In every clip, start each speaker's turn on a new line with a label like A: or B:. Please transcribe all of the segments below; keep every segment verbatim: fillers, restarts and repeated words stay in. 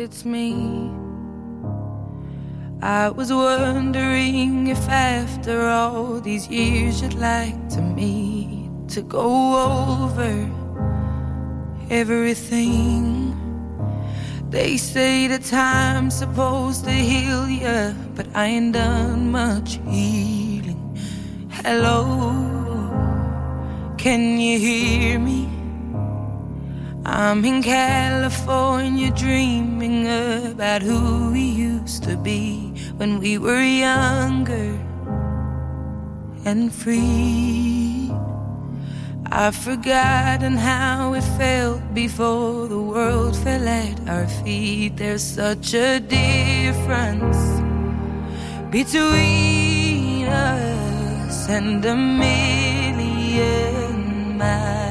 A: it's me. I was wondering if after all these years you'd like to meet, to go over everything. They say the time's supposed to heal ya, but I ain't done much healing. Hello, can you hear me? I'm in California dreaming about who we used to be when we were younger and free. I've forgotten how it felt before the world fell at our feet. There's such a difference between us and a million miles.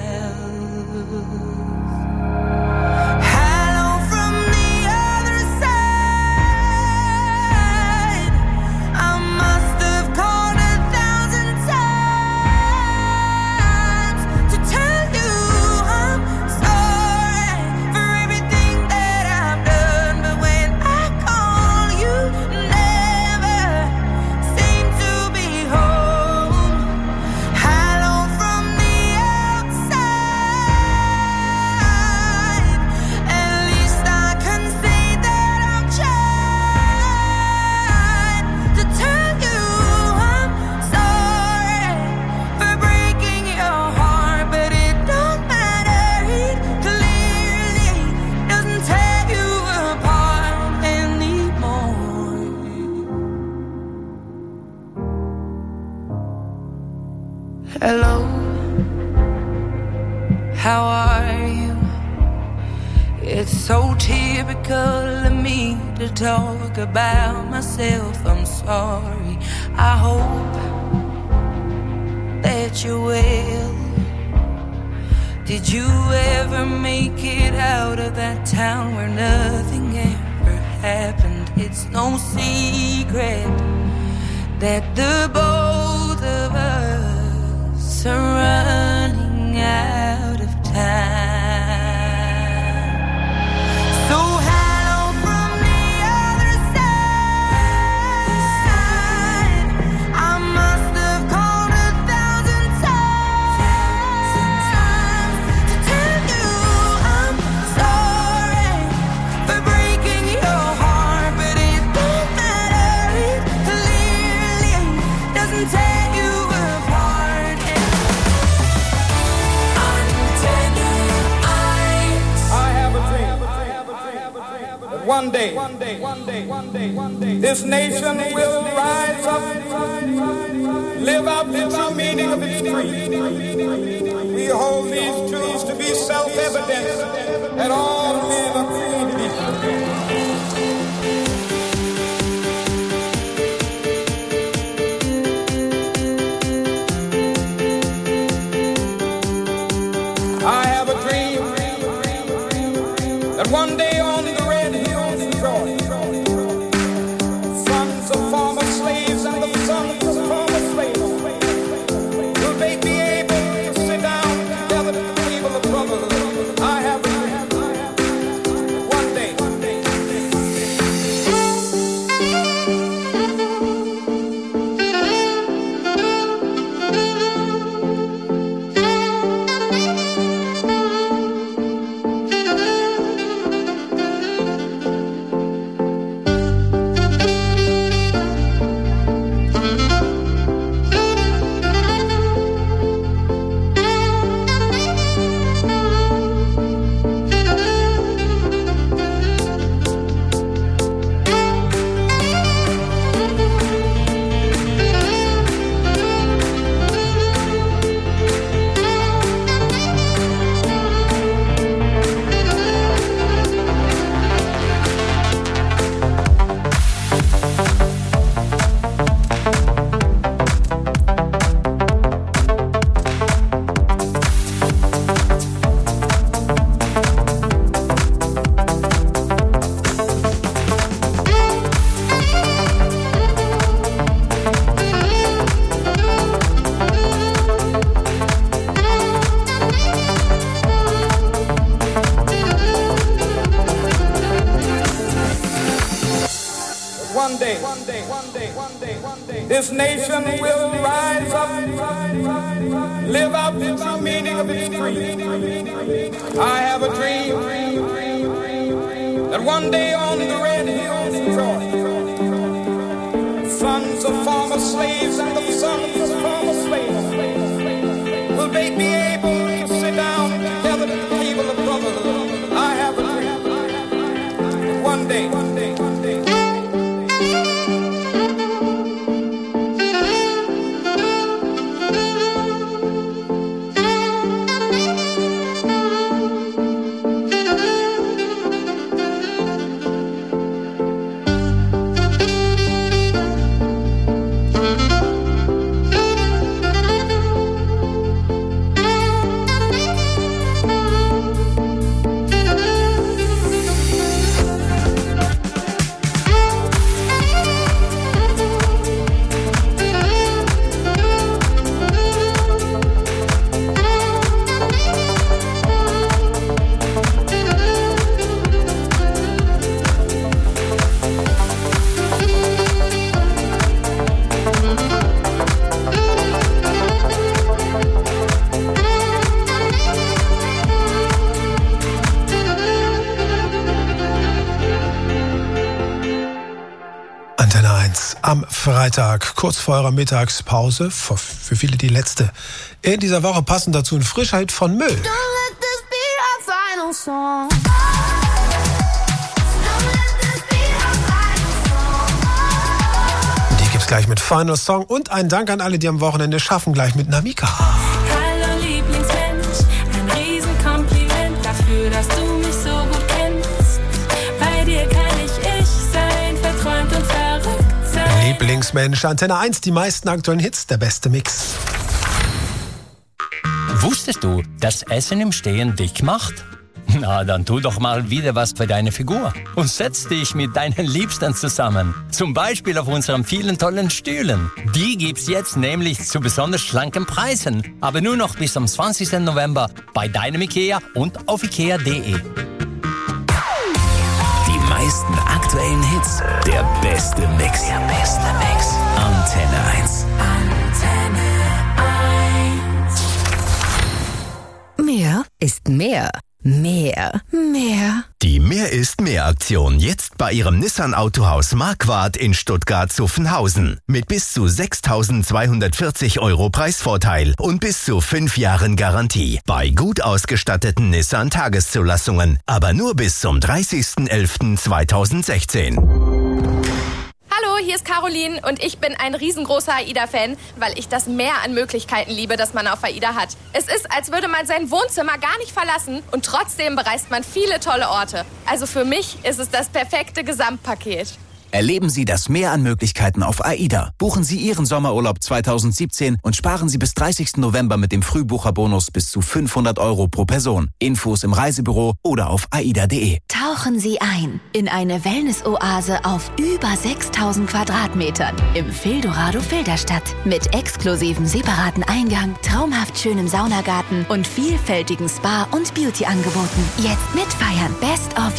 A: Hello, how are you? It's so typical of me to talk about myself. I'm sorry. I hope that you're well. Did you ever make it out of that town where nothing ever happened? It's no secret that the both of us are running out of time. So hello from the other side. I must have called a thousand times to tell you I'm sorry for breaking your heart, but it don't matter. It clearly doesn't tear you apart.
B: One day, one day, one day, one day, one day, this nation will rise up, live out the true meaning of its creed. We hold these truths to be self-evident that all men are created equal. I have a dream that one day on the red hills in Georgia, sons of former slaves and the sons of former slaves will they be able to sit down together at the table of brotherhood. I have a dream one day. day, one day, one day, one day, one day, this nation will rise up, live out the true meaning of its creed. I have a dream that one day on the red hills of Georgia, sons of former slaves and the sons of former slaves will they be able to sit down together at the table of brotherhood. I have a dream that one day, one day, one day.
C: Am Freitag, kurz vor eurer Mittagspause, für viele die letzte in dieser Woche, passend dazu ein Frischheit von Müll. Die gibt's gleich mit Final Song und ein Dank an alle, die am Wochenende schaffen, gleich mit Namika.
A: Hallo Lieblingsmensch, ein Riesenkompliment dafür, dass du mich so gut kennst. Bei dir kann ich ich sein, verträumt und verrückt.
C: Lieblingsmensch, Antenne eins, die meisten aktuellen Hits, der beste Mix.
D: Wusstest du, dass Essen im Stehen dick macht? Na, dann tu doch mal wieder was für deine Figur und setz dich mit deinen Liebsten zusammen. Zum Beispiel auf unseren vielen tollen Stühlen. Die gibt's jetzt nämlich zu besonders schlanken Preisen, aber nur noch bis am zwanzigsten November bei deinem Ikea und auf ikea punkt de.
E: Die meisten aktuellen Hits, der beste Mix. Der beste Mix. Antenne eins.
A: Antenne eins.
F: Mehr ist mehr. Mehr. Mehr.
E: Die Mehr ist mehr Aktion jetzt bei Ihrem Nissan Autohaus Marquardt in Stuttgart-Zuffenhausen. Mit bis zu sechstausendzweihundertvierzig Euro Preisvorteil und bis zu fünf Jahren Garantie. Bei gut ausgestatteten Nissan Tageszulassungen. Aber nur bis zum dreißigsten elften zweitausendsechzehn.
G: Hallo, hier ist Caroline und ich bin ein riesengroßer AIDA-Fan, weil ich das Meer an Möglichkeiten liebe, das man auf AIDA hat. Es ist, als würde man sein Wohnzimmer gar nicht verlassen und trotzdem bereist man viele tolle Orte. Also für mich ist es das perfekte Gesamtpaket.
H: Erleben Sie das Meer an Möglichkeiten auf AIDA. Buchen Sie Ihren Sommerurlaub zweitausendsiebzehn und sparen Sie bis dreißigsten November mit dem Frühbucherbonus bis zu fünfhundert Euro pro Person. Infos im Reisebüro oder auf aida punkt de.
F: Tauchen Sie ein in eine Wellness-Oase auf über sechstausend Quadratmetern im Fildorado Filderstadt mit exklusivem separaten Eingang, traumhaft schönem Saunagarten und vielfältigen Spa- und Beauty-Angeboten. Jetzt mitfeiern. Best of